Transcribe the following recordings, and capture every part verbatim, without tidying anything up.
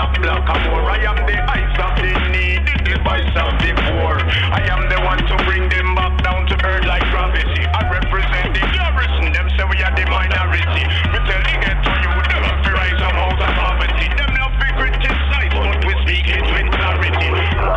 black, black and more. I am the eyes of the needy, the voice of the poor. I am the one to bring them back down to earth like gravity. I represent the garrison, them say we are the minority. We telling it to you, them have to rise up out of poverty. Them love to criticize, but we speak it with clarity.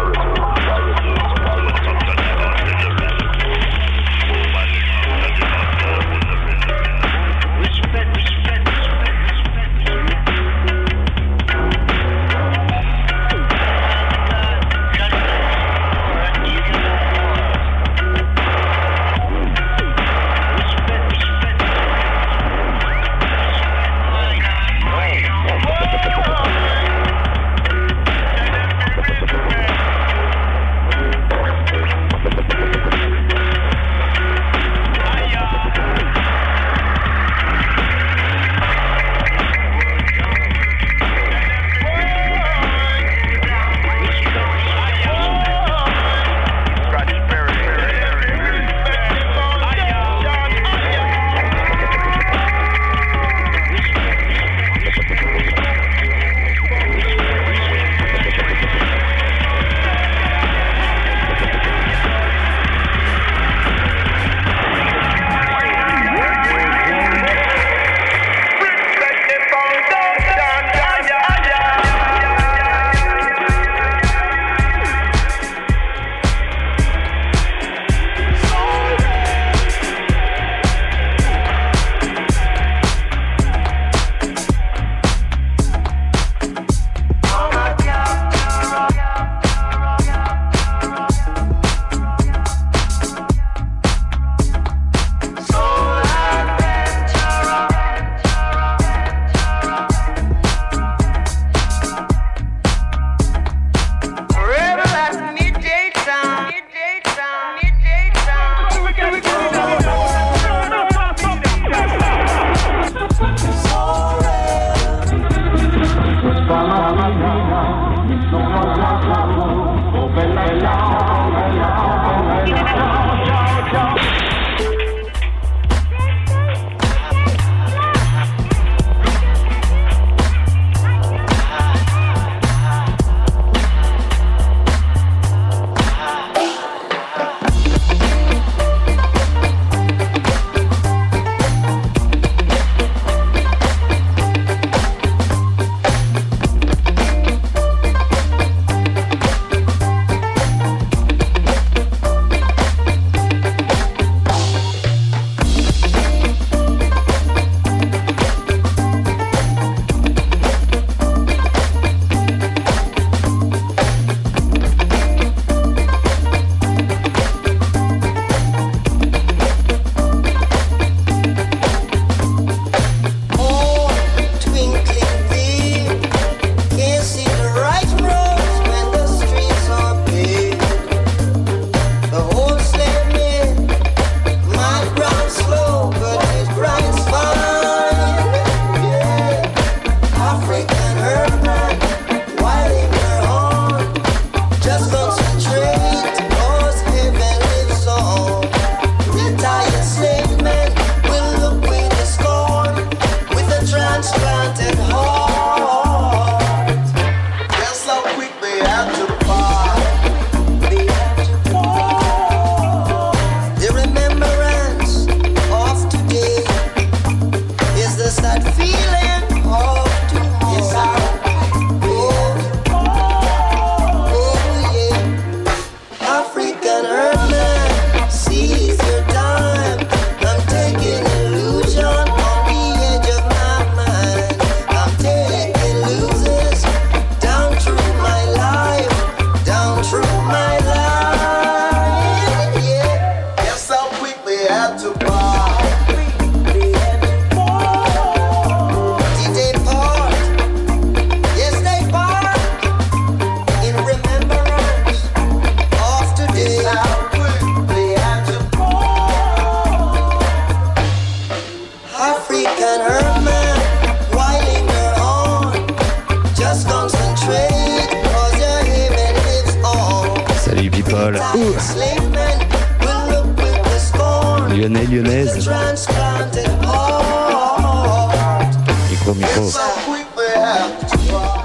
Lyonnais, lyonnaise. Micro, micro.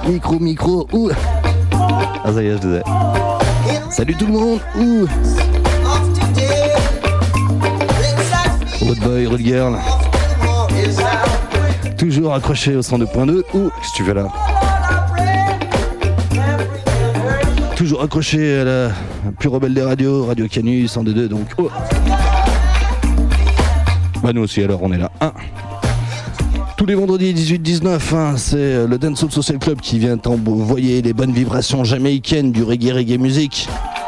Micro, micro, ouh. Ah, ça y est, je disais. Salut tout le monde, ouh. Road boy, road girl. Toujours accroché au cent deux point deux. Ouh, qu'est-ce que tu fais là? Toujours accroché à la plus rebelle des radios, Radio Canu cent deux point deux, donc oh. Bah nous aussi alors on est là. Hein. Tous les vendredis dix-huit dix-neuf, hein, c'est le Dancehall Social Club qui vient envoyer les bonnes vibrations jamaïcaines du reggae reggae music.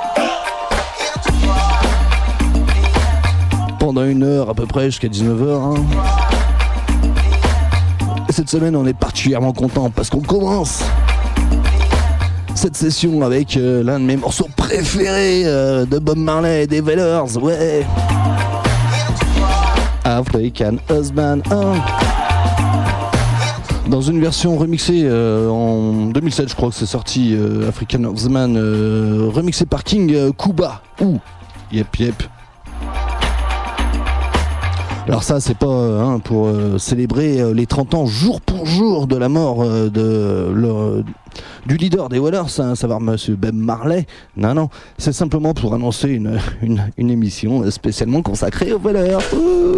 Pendant une heure à peu près jusqu'à dix-neuf heures. Hein. Et cette semaine on est particulièrement content parce qu'on commence cette session avec euh, l'un de mes morceaux préférés euh, de Bob Marley et des Wailers, ouais. African Husband un. Dans une version remixée euh, en deux mille sept, je crois que c'est sorti, euh, African Husband, euh, remixé par King euh, Kuba. Ouh, yep yep. Alors ça, c'est pas euh, hein, pour euh, célébrer euh, les trente ans jour pour jour de la mort euh, de, le, du leader des Wailers, hein, savoir monsieur Bob Marley. Non, non, c'est simplement pour annoncer une, une, une émission spécialement consacrée aux Wailers. Ouh.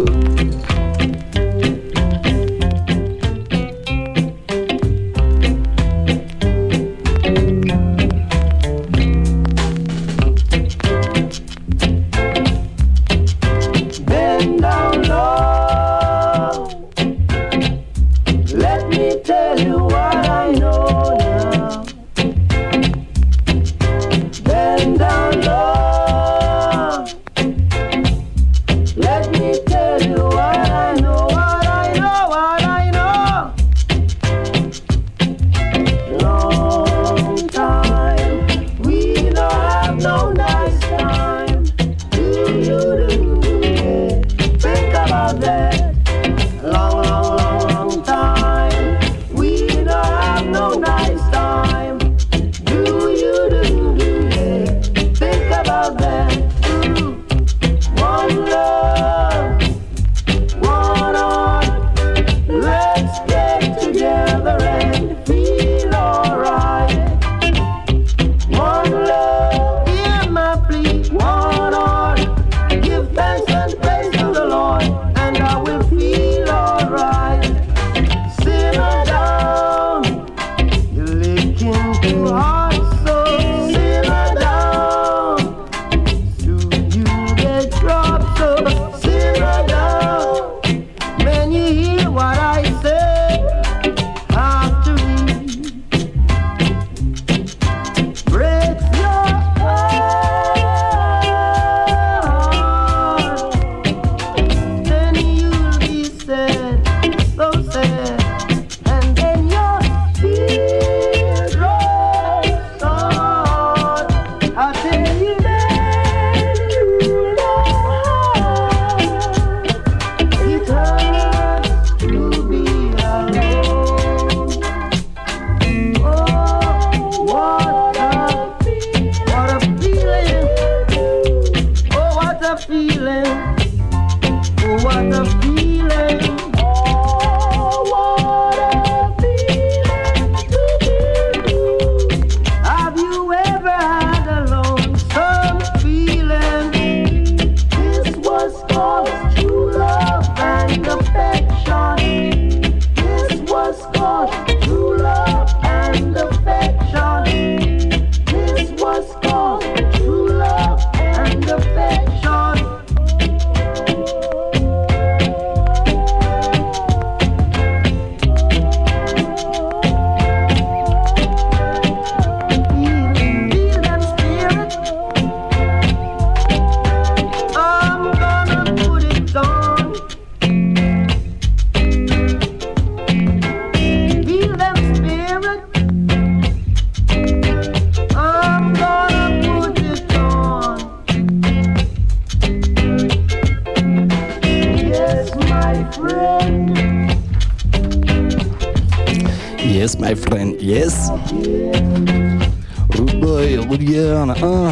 Yes, my friend, yes. Rude boy, rude girl, hein.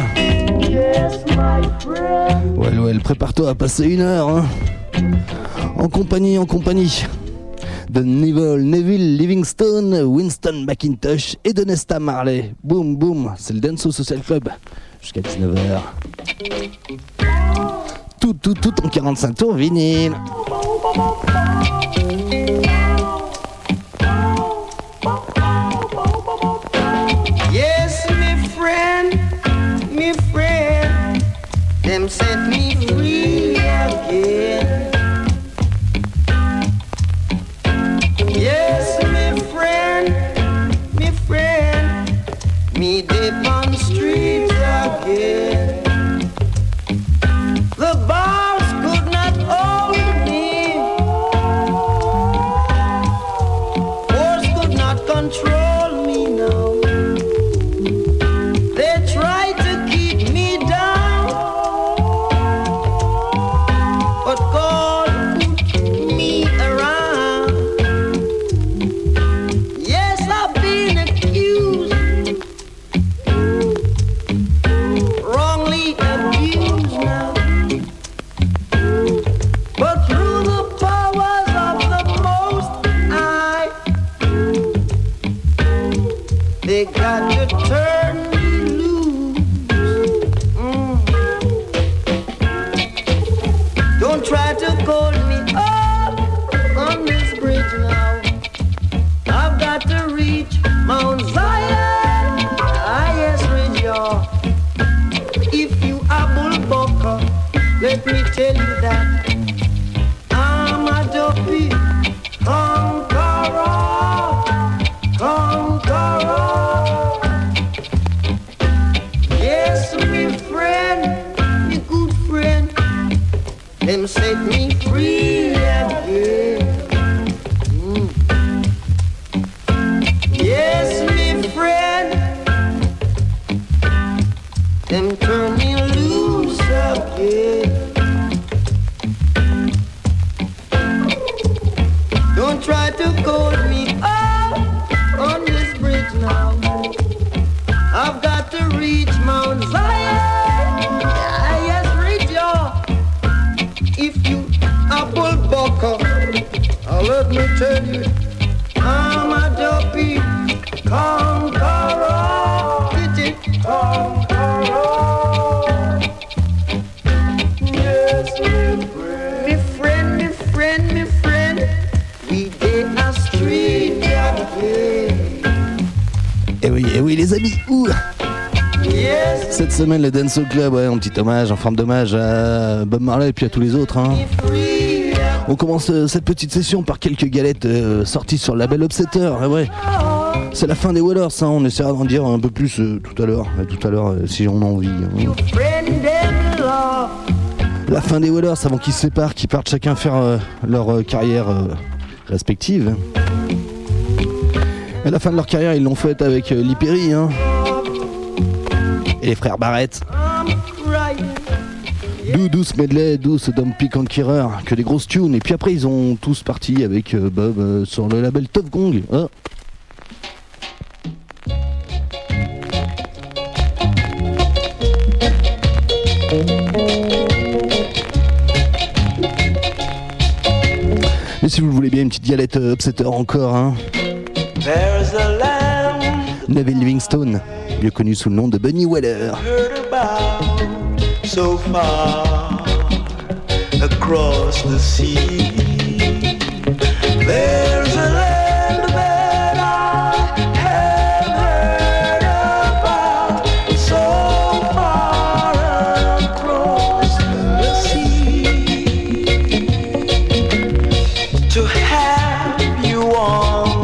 Ouais, ouais, prépare-toi à passer une heure, hein. En compagnie, en compagnie de Neville, Neville Livingstone, Winston McIntosh et de Nesta Marley. Boum boum, c'est le Denso Social Club jusqu'à dix-neuf heures. Tout, tout, tout en quarante-cinq tours vinyle. Yes, me friend, me friend, them set me free again. Yes, me friend, me friend, me dip on the streets again. The bars could not hold me, force could not control me now. They tried to keep me down, but God put me around. Yes, I've been accused, wrongly abused now. But through the powers of the Most High, they got to turn me loose. Mm. Don't try to hold me up on this bridge now. I've got to reach Mount Zion. Ah, yes, reach y'all. If you are bullbucker, let me tell you that I'm a dopey conqueror, conqueror. Yes, me friend, me good friend, them set me free again. Mm. Yes, me friend, them turn me loose again. Don't try to hold me up on this bridge now. I've got to reach Mount Zion. Ah, yes, reach y'all. If you a bullbucker, oh, let me tell you, I'm a dopey conqueror. Get it? Conqueror. Yes, me friend. Me friend, me friend, me friend. We did a street again. Et oui, et oui les amis, ouh. Yes, Cette semaine le Denso Club, ouais, un petit hommage, en forme d'hommage à Bob Marley et puis à tous les autres, hein. me free. On commence euh, cette petite session par quelques galettes euh, sorties sur le label Upsetter. Ah ouais, c'est la fin des Wallers, hein. On essaiera d'en dire un peu plus euh, tout à l'heure, euh, tout à l'heure euh, si on a envie. Hein. Friend and love. La fin des Wallers avant qu'ils se séparent, qu'ils partent chacun faire euh, leur euh, carrière euh, respective. Et la fin de leur carrière, ils l'ont faite avec euh, Lee Perry, hein. Et les frères Barrett. I'm crying. Dou douce medley, douce Dumpy Conqueror, que des grosses tunes. Et puis après, ils ont tous parti avec euh, Bob euh, sur le label Tough Gong. Oh. Mais si vous le voulez bien, une petite galette euh, Upsetter encore, hein. There's a land Neville Livingstone, mieux connu sous le nom de Bunny Weller. heard about so far across the sea. There's a land that I have heard about so far across the sea. To have you on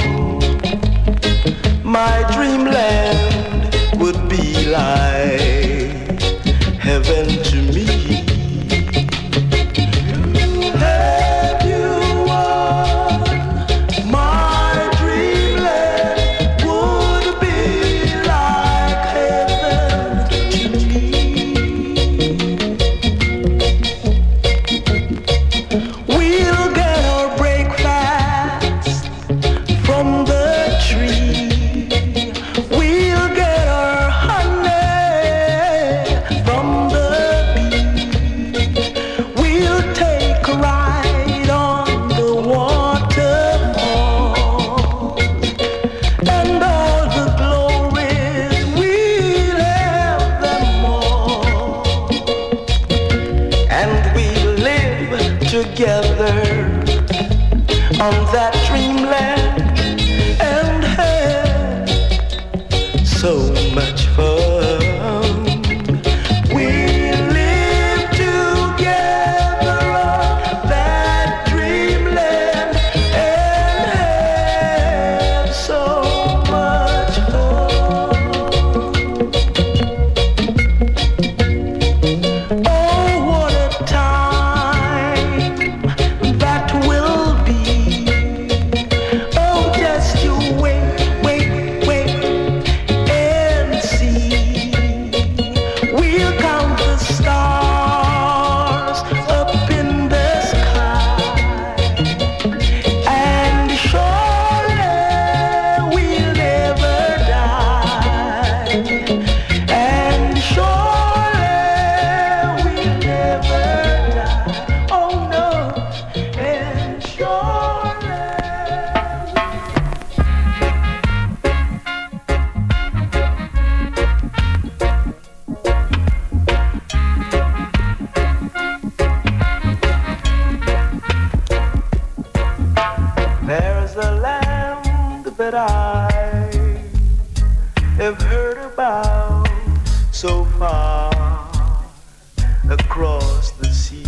my dreamland would be like heaven to me. Have you together on that dreamland and had so much fun. We lived together on that dreamland and had so much fun. Oh, what a time that will be. Oh, just you wait, wait, wait and see. We'll count the stars up in the sky, and surely we'll never die, and surely we'll never die. Oh no, and surely. There's a land that I have heard about so far across the sea.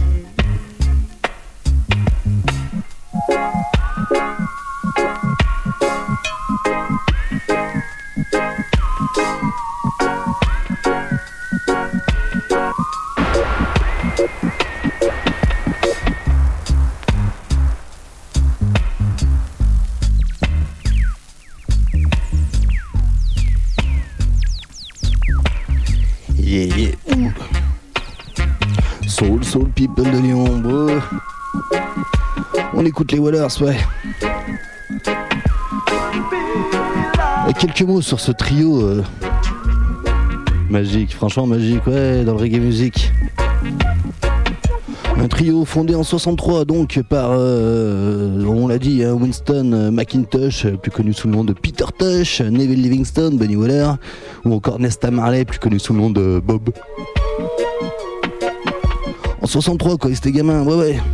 Yeah, yeah. Ouh. Soul, soul people de Lyon, bro. On écoute les Wallers, ouais. Et quelques mots sur ce trio euh, magique, franchement magique, ouais, dans le reggae music. Un trio fondé en soixante-trois donc par, euh, on l'a dit, hein, Winston McIntosh, plus connu sous le nom de Peter Tosh, Neville Livingstone, Bunny Waller, ou encore Nesta Marley, plus connu sous le nom de Bob. En soixante-trois, quoi, ils étaient gamins, ouais ouais.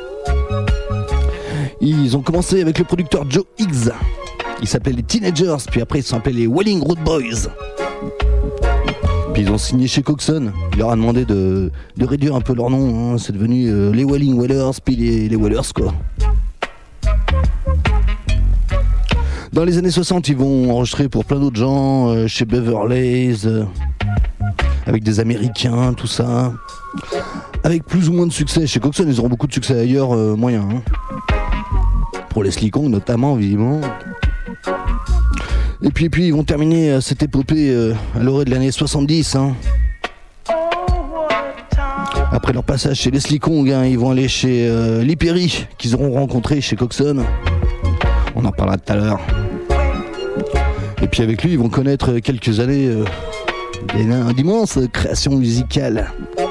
Ils ont commencé avec le producteur Joe Higgs. Ils s'appelaient les Teenagers, puis après ils se sont appelés les Welling Road Boys. Puis ils ont signé chez Coxon. Il leur a demandé de, de réduire un peu leur nom, hein. C'est devenu euh, les Welling Wallers, puis les, les Wallers, quoi. Dans les années soixante, ils vont enregistrer pour plein d'autres gens, euh, chez Beverly's, euh, avec des Américains, tout ça. Avec plus ou moins de succès. Chez Coxon, ils auront beaucoup de succès ailleurs, euh, moyen. Hein. Pour Leslie Kong, notamment, évidemment. Et puis, et puis ils vont terminer euh, cette épopée euh, à l'orée de l'année soixante-dix. Hein. Après leur passage chez Leslie Kong, hein, ils vont aller chez euh, Lee Perry, qu'ils auront rencontré chez Coxon. On en parlera tout à l'heure. Et puis avec lui, ils vont connaître quelques années euh, d'immenses créations musicales.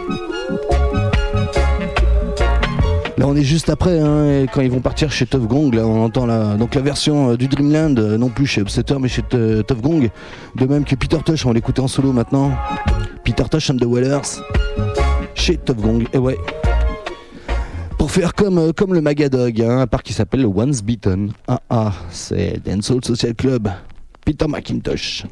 Là on est juste après, hein, et quand ils vont partir chez Tuff Gong, là on entend la, donc la version euh, du Dreamland, euh, non plus chez Upsetter mais chez euh, Tuff Gong, de même que Peter Tosh, on va l'écouter en solo maintenant. Peter Tosh and the Wallers, chez Tuff Gong, et ouais. Pour faire comme, euh, comme le Magadog, hein, un parc qui s'appelle le Once Beaten. Ah ah, c'est Dancehall Social Club, Peter McIntosh.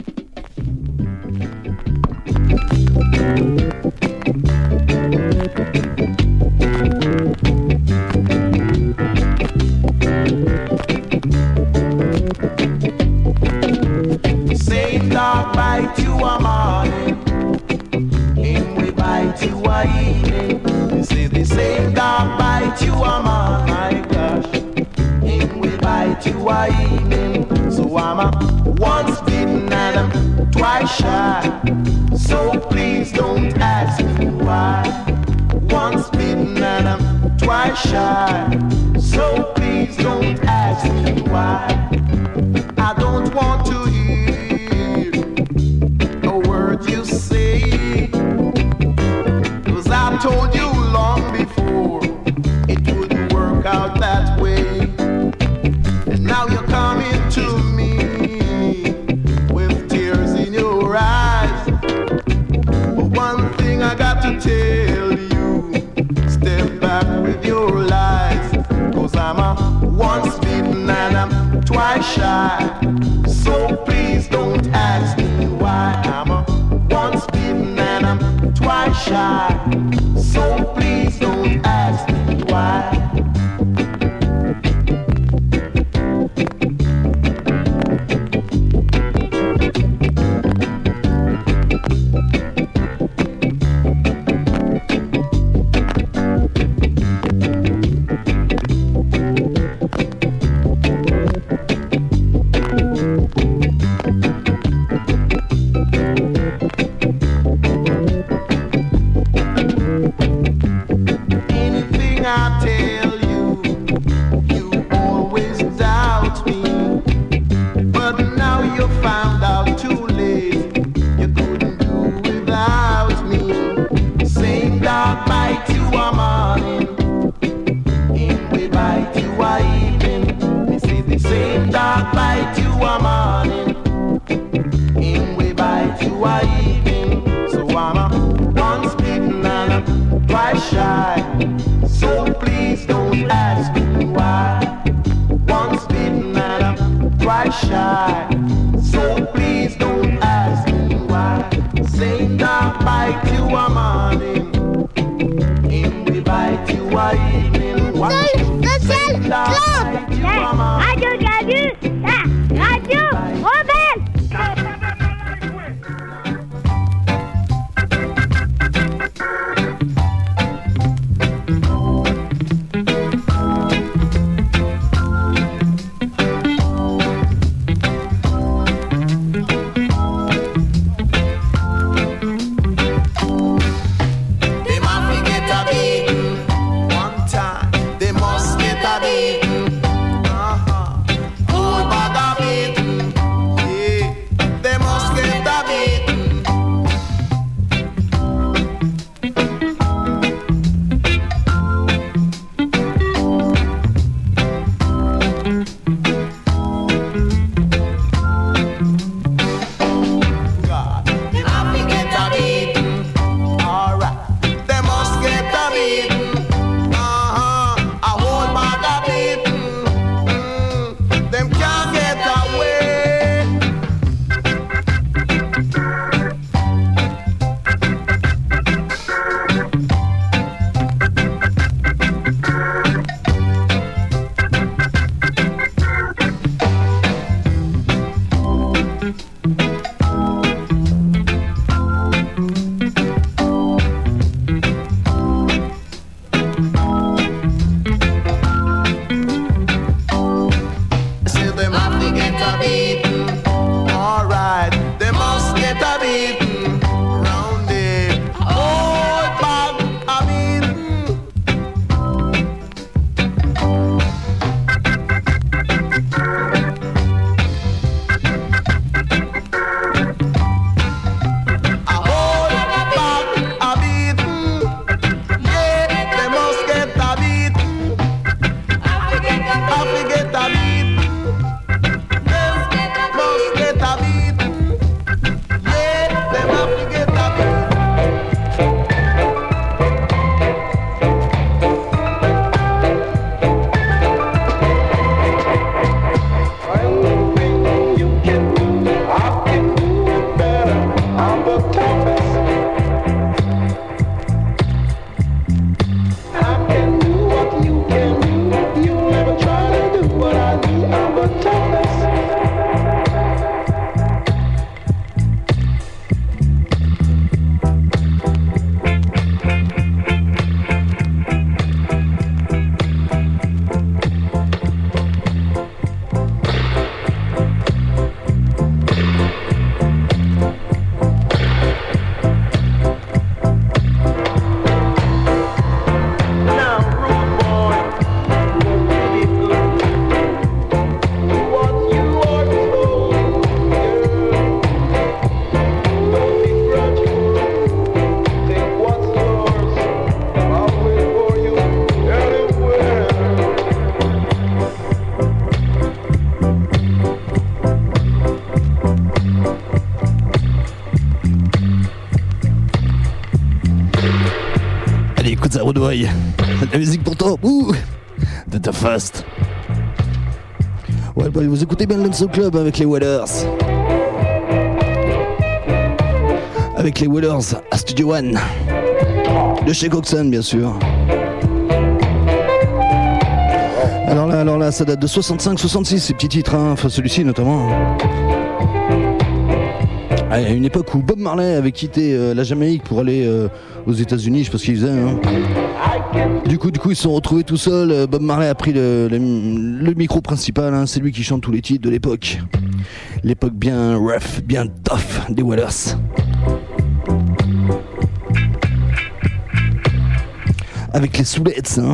Same dog bite you a morning, him we bite you a evening. You say the same dog bite you a morning, my gosh, him we bite you a evening. So I'm a once bitten and I'm twice shy. So please don't ask me why. Once bitten and I'm twice shy. So please don't ask me why. I don't want to hear a word you say, 'cause I told you long before it wouldn't work out that way. And now you're coming to me with tears in your eyes. But one thing I got to tell you, step back with your lies. twice shy. So please don't ask me why. I'm a once bitten and I'm twice shy. So please don't ask me why. La musique pour toi, ouh, de ta fast. Ouais, bah, vous écoutez bien le Dancehall Club avec les Wellers. Avec les Wellers à Studio One. De chez Coxon, bien sûr. Alors là, alors là, ça date de soixante-cinq soixante-six, ces petits titres, hein. Enfin celui-ci notamment. À une époque où Bob Marley avait quitté euh, la Jamaïque pour aller euh, aux États-Unis, je sais pas ce qu'il faisait. Hein. Du coup, du coup, ils se sont retrouvés tout seuls. Bob Marley a pris le, le, le micro principal. Hein. C'est lui qui chante tous les titres de l'époque. L'époque bien rough, bien tough des Wellers. Avec les Soulettes, hein.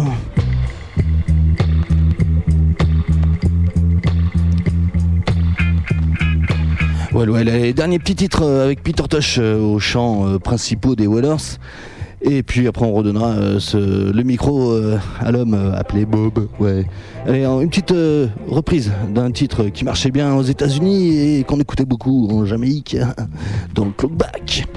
Ouais, ouais, les derniers petits titres avec Peter Tosh euh, aux chants euh, principaux des Wellers. Et puis après on redonnera euh, ce, le micro euh, à l'homme euh, appelé Bob. Ouais. Allez, une petite euh, reprise d'un titre qui marchait bien aux États-Unis et qu'on écoutait beaucoup en Jamaïque, dans le Clockback.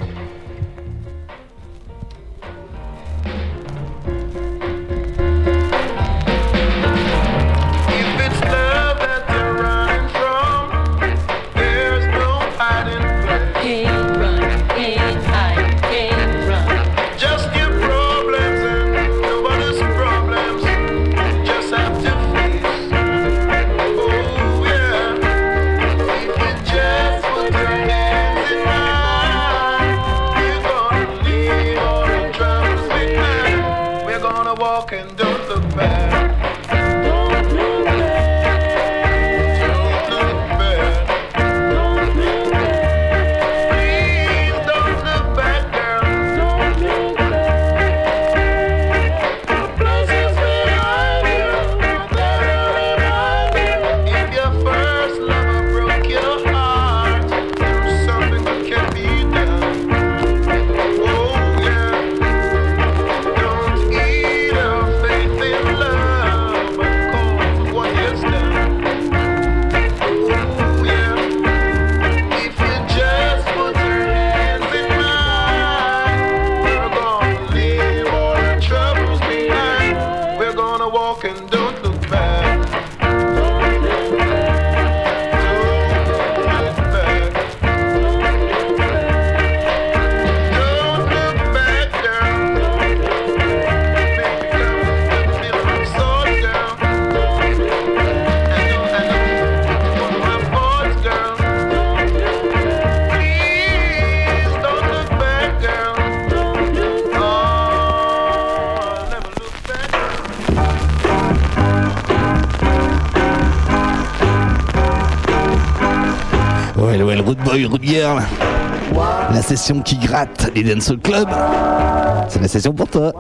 Rude Girl, la session qui gratte les Dancehall Club, c'est la session pour toi.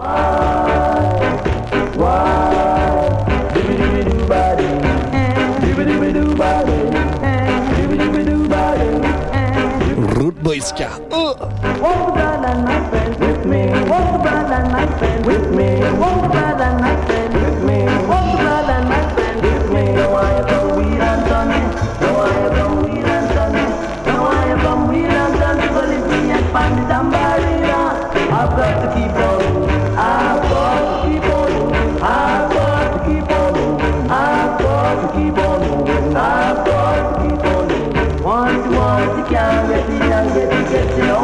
Rude Boy Ska. Oh. I've got to keep on moving. I've got to keep on moving. I've got to keep on moving. I've got to keep on moving. I've got to keep on moving. Once you want, you can't get it, and get it, get it.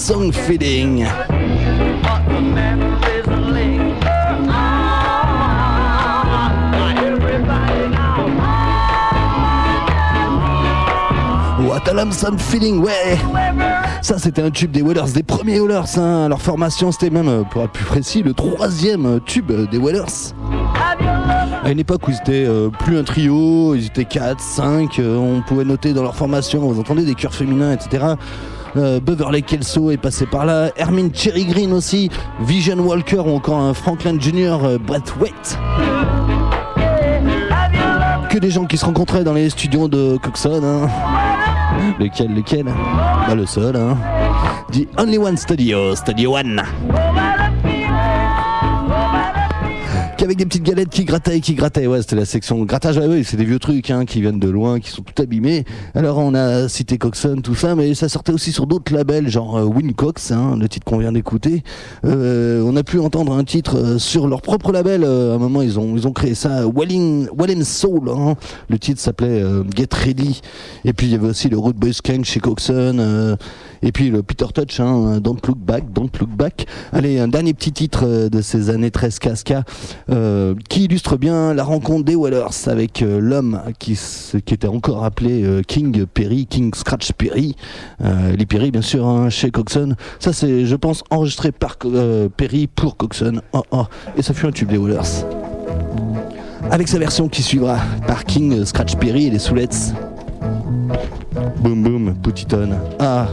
Song Feeling. What a Lonesome Feeling, ouais. Ça c'était un tube des Wailers, des premiers Wailers, hein. Leur formation c'était même, pour être plus précis, le troisième tube des Wailers. À une époque où ils étaient euh, plus un trio, ils étaient quatre, cinq, euh, on pouvait noter dans leur formation, vous entendez des chœurs féminins, et cetera. Euh, Beverly Kelso est passé par là, Hermine Cherry Green aussi, Vision Walker ou encore un Franklin Junior euh, Brathwaite. Que des gens qui se rencontraient dans les studios de Coxsone, hein. Lequel, lequel Bah le seul, hein. The Only One Studio, Studio One. Qu'avec des petites galettes qui grattaient, qui grattaient. Ouais, c'était la section grattage. Ouais, ouais, c'est des vieux trucs, hein, qui viennent de loin, qui sont tout abîmés. Alors on a cité Coxsone, tout ça, mais ça sortait aussi sur d'autres labels, genre euh, Wincox, hein, le titre qu'on vient d'écouter. Euh, on a pu entendre un titre euh, sur leur propre label. Euh, à un moment, ils ont, ils ont créé ça, Welling, Welling Soul. Hein. Le titre s'appelait euh, Get Ready. Et puis il y avait aussi le Rude Boy Skunk chez Coxsone. Euh, et puis le Peter Touch, hein, Don't Look Back, Don't Look Back. Allez, un dernier petit titre euh, de ces années treize K S K. Euh, qui illustre bien la rencontre des Wailers avec euh, l'homme qui, qui était encore appelé euh, King Perry, King Scratch Perry, euh, Lee Perry bien sûr, hein, chez Coxsone. Ça c'est, je pense, enregistré par euh, Perry pour Coxsone. Oh, oh. Et ça fut un tube des Wailers. Avec sa version qui suivra par King Scratch Perry et les Soulettes. Boum boum, Poutyton. Ah.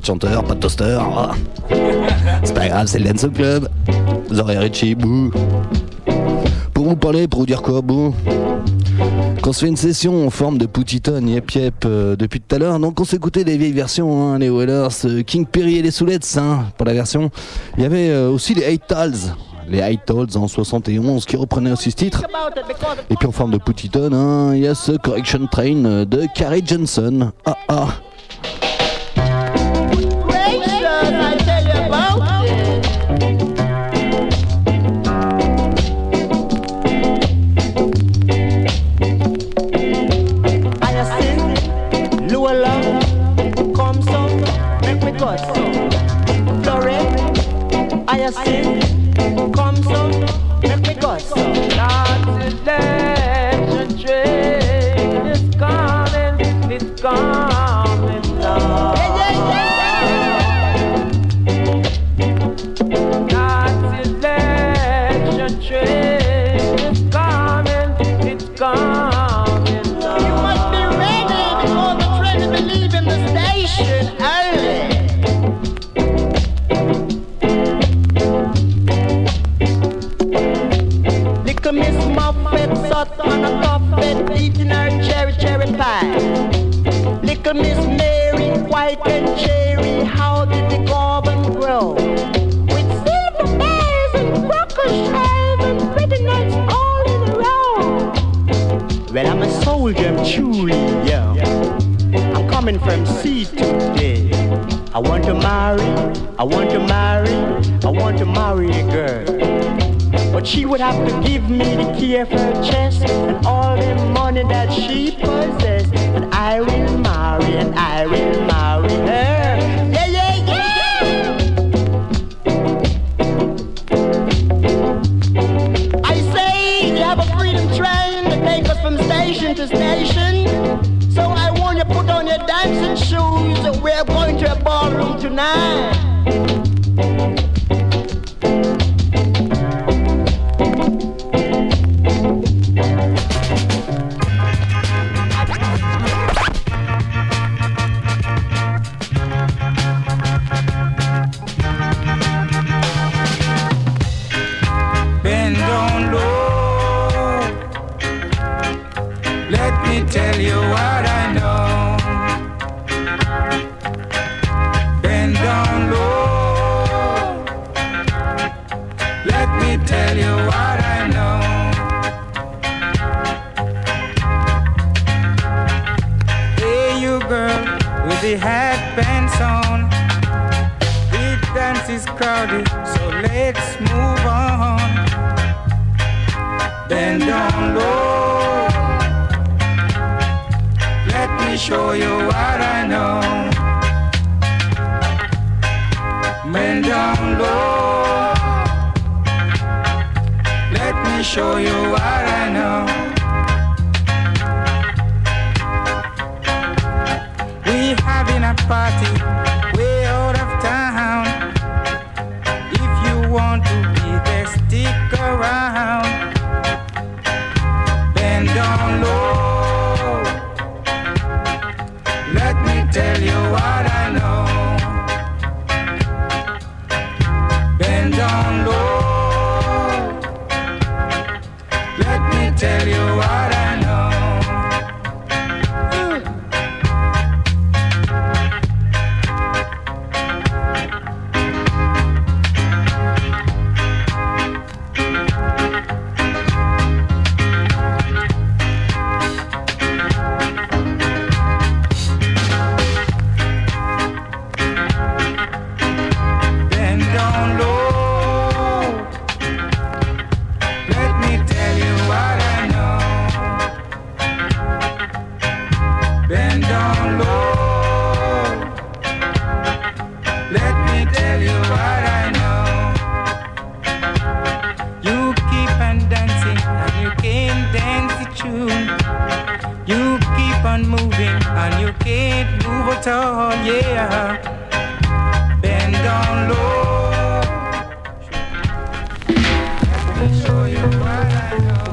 de chanteur, pas de toaster. Ah. C'est pas grave, c'est le Dancehall Club. Zori Richie, bouh. Pour vous parler, pour vous dire quoi, bouh. Qu'on se fait une session en forme de Poutiton, yep yep, euh, depuis tout à l'heure. Donc on s'écoutait des vieilles versions, hein, les Wailers, euh, King Perry et les Soulettes, hein, pour la version. Il y avait euh, aussi les Eight Tals, les Eight Tals en soixante et onze qui reprenaient aussi ce titre. Et puis en forme de Poutiton, hein, il y a ce Correction Train de Carrie Johnson. Ah ah. I sing, come so, make me go so. Not today, the train is coming, it's coming now. Yeah, yeah, yeah. Not today, the train is coming, it's coming now. You must be ready before the train will be leaving the station early. Miss Muffet sat on a buffet eating her cherry cherry pie. Little Miss Mary, white and cherry, how did the garden grow? With silver bells and crocus shells and pretty nuts all in a row. Well, I'm a soldier, I'm truly, yeah. I'm coming from sea today. I want to marry, I want to marry, I want to marry a girl. But she would have to give me the key of her chest and all the money that she possesses. And I will marry, and I will marry her. Yeah, yeah, yeah! I say you have a freedom train that takes us from station to station. So I want you to put on your dancing shoes. We're going to a ballroom tonight. Tell you what I know. Bend down low. Let me tell you what I know. Hey, you girl with the hat pants on. The dance is crowded, so let's move on. Bend down low. Let me show you what I know. Bend down low. Let me show you what I know. We having a party way out of town. If you want to be there, stick around. Bend down low. Let me tell you what I know. Bend down low. Let me tell you what I know.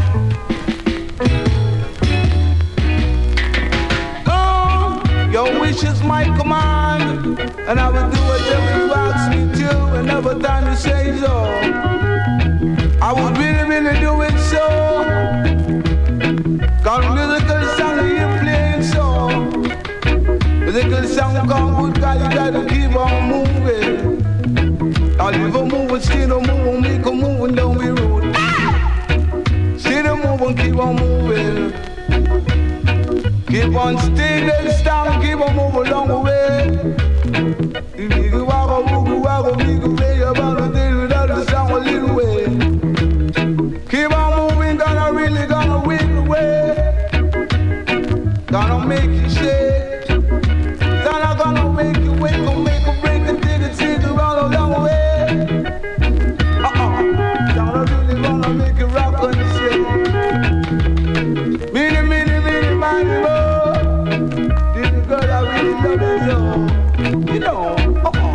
Yo, we wish is my command, and I will do whatever you ask me to, and never time to say so. I would really, really do it so. Cause musical song you playing so. Musical song come good, cause you gotta keep on moving. I'll leave a moving, still a moving, make a moving, don't be rude. Still a moving, keep on moving. Keep on staying and strong, keep on moving along the way. If you walk a move, walk a big way, you're about to do without the sound a little way. Keep on moving, gonna really gonna win the way. Gonna make you shake. Gonna gonna make you wake, gonna make you break the dig and take you all along the way. Uh-uh. Gonna really gonna make you rock and shake. Mini, mini, mini, mini, mini. Girl, I really love you, so, you know, uh-uh.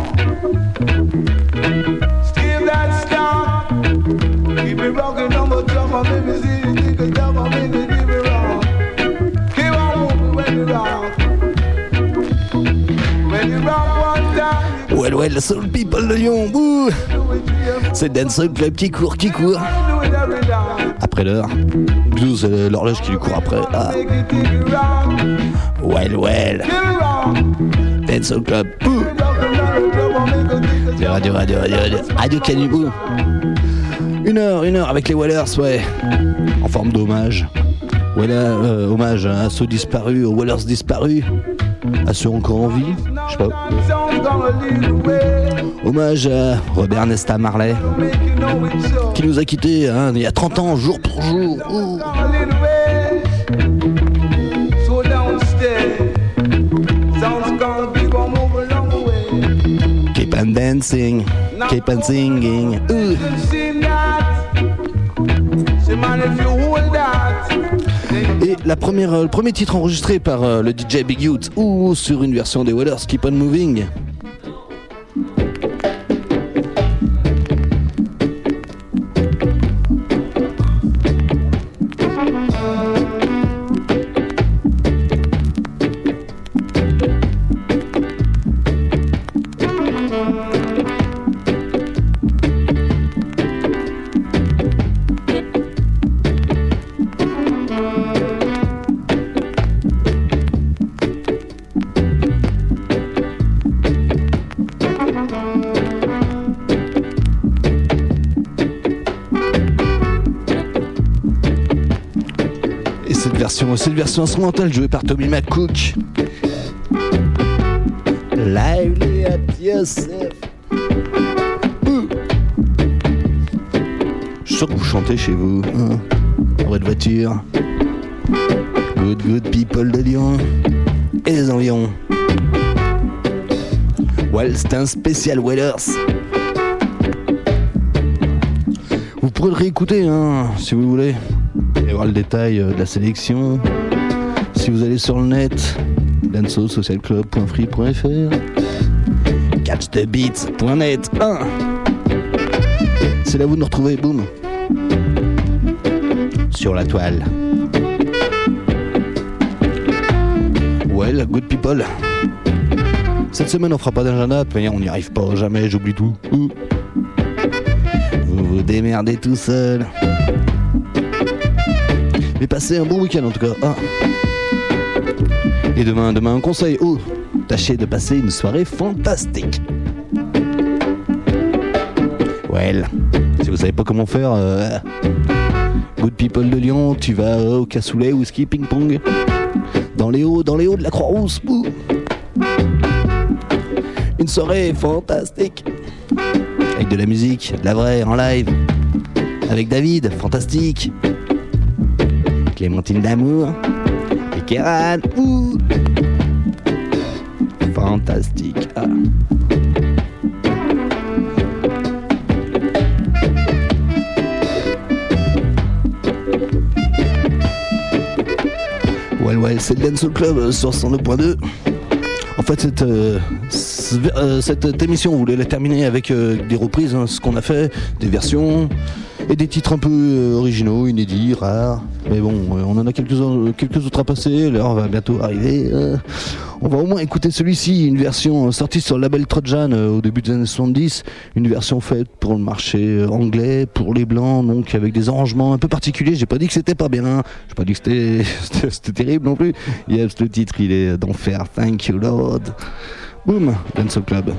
Still that stop. Keep it rocking on the drum, make me see you think it down, make me keep it wrong. Keep on moving when you rock. When you rock one time. Well, well, Soul People de Lyon, ouh. C'est Dancehall Club qui court, qui court. Après l'heure. Blues, c'est l'horloge qui lui court après. Ah. Well, well. Dancehall Club. Ouh. Radio, radio, radio, radio. Radio Canibou. Une heure, une heure avec les Wellers, ouais. En forme d'hommage. Voilà, euh, hommage à ceux disparus, aux Wellers disparus. À ceux encore en vie, je sais pas. Hommage à Robert Nesta Marley, qui nous a quittés hein, il y a trente ans, jour pour jour. Ouh. Keep on dancing, keep on singing. Ouh. Et la première, euh, le premier titre enregistré par euh, le D J Big Youth ou sur une version des Wellers, Keep on Moving. Cette version instrumentale jouée par Tommy McCook. Lively at yourself. Ouh. Je suis sûr que vous chantez chez vous, hein, dans votre voiture. Good, good people de Lyon et les environs. Well, c'est un spécial Wellers. Vous pourrez le réécouter, hein, si vous voulez. Et voir le détail de la sélection. Si vous allez sur le net, dancehall social club point free point f r, catch the beats point net. Ah. C'est là où vous nous retrouvez, boum, sur la toile. Well, good people. Cette semaine on fera pas d'agenda, de toute manière on n'y arrive pas, jamais, j'oublie tout. Ouh. Vous vous démerdez tout seul. Mais passez un bon week-end en tout cas. Ah. Et demain, demain un conseil. Oh, tâchez de passer une soirée fantastique. Well, si vous savez pas comment faire, euh, Good People de Lyon, tu vas euh, au cassoulet, whisky, ping-pong. Dans les hauts, dans les hauts de la Croix-Rousse. Ouh. Une soirée fantastique. Avec de la musique, de la vraie, en live. Avec David, fantastique. Clémentine d'amour et Kéran, ouh, fantastique. Ah. Well, well, c'est le Dancehall Club sur cent deux point deux. En fait, cette, euh, cette émission, on voulait la terminer avec euh, des reprises, hein, ce qu'on a fait, des versions. Et des titres un peu euh, originaux, inédits, rares. Mais bon, euh, on en a quelques, quelques autres à passer, l'heure va bientôt arriver. Euh, on va au moins écouter celui-ci, une version sortie sur le label Trojan euh, au début des années soixante-dix. Une version faite pour le marché euh, anglais, pour les blancs, donc avec des arrangements un peu particuliers. J'ai pas dit que c'était pas bien, j'ai pas dit que c'était, c'était, c'était terrible non plus. Yes, le titre il est d'enfer, Thank You Lord. Boom, Dance Club.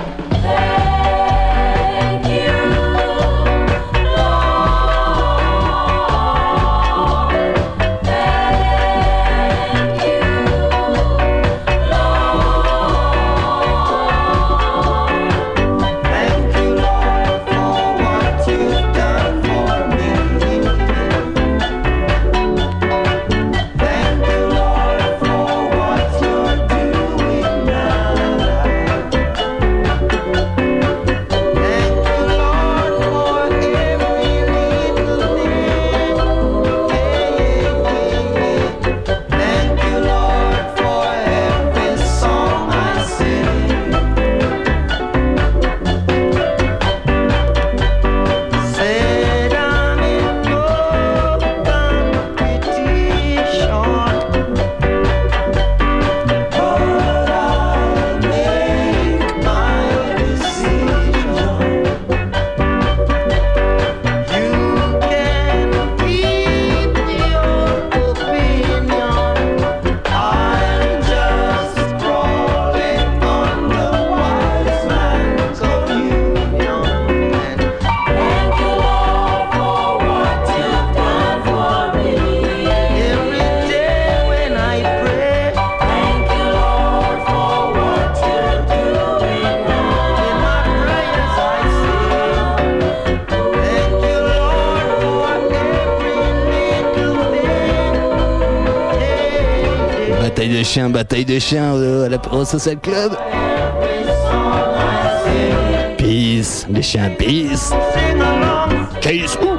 Bataille de chiens, bataille de chiens euh, à l'apéro social club. Peace, les chiens peace. Case, ouh.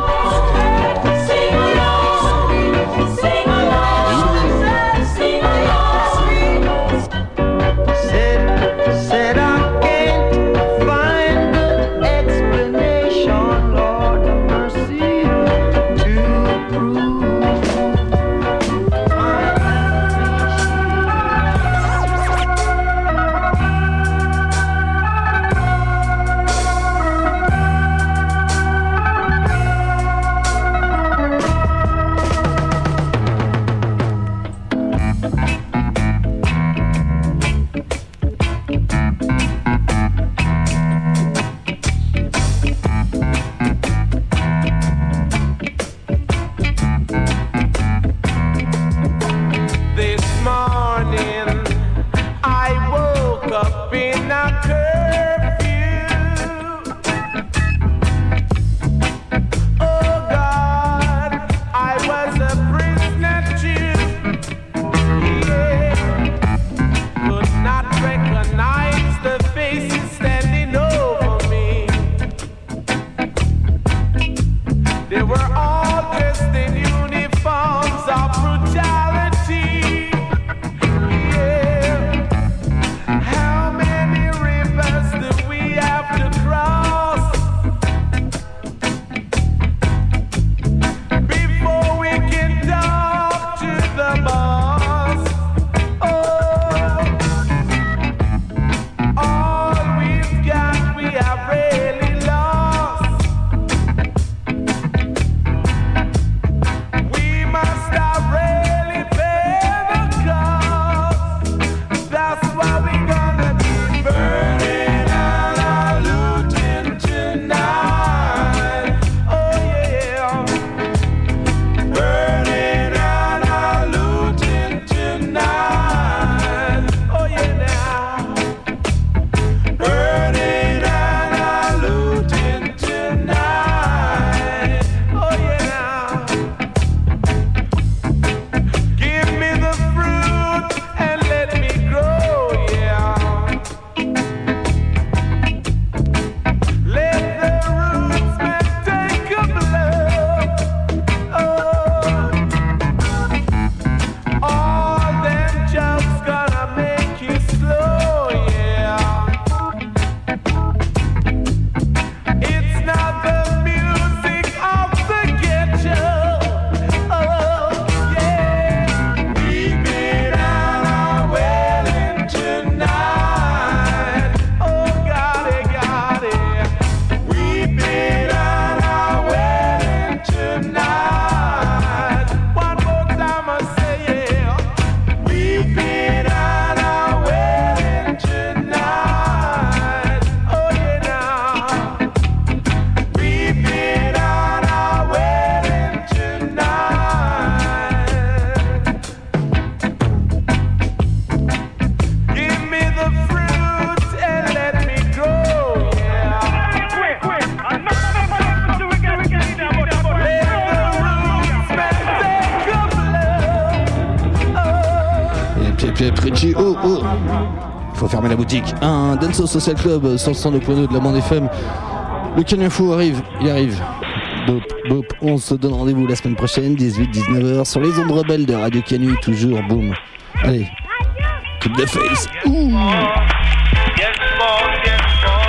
Oh, il faut fermer la boutique. Un Denso Social Club sur le cent deux point deux de la bande F M. Le Canyon Fou arrive, il arrive. Bop, bop. On se donne rendez-vous la semaine prochaine, dix-huit à dix-neuf heures, sur les ondes rebelles de Radio Canu, toujours, boum. Allez, keep the face. Ouh. Yes, boss, yes, boss.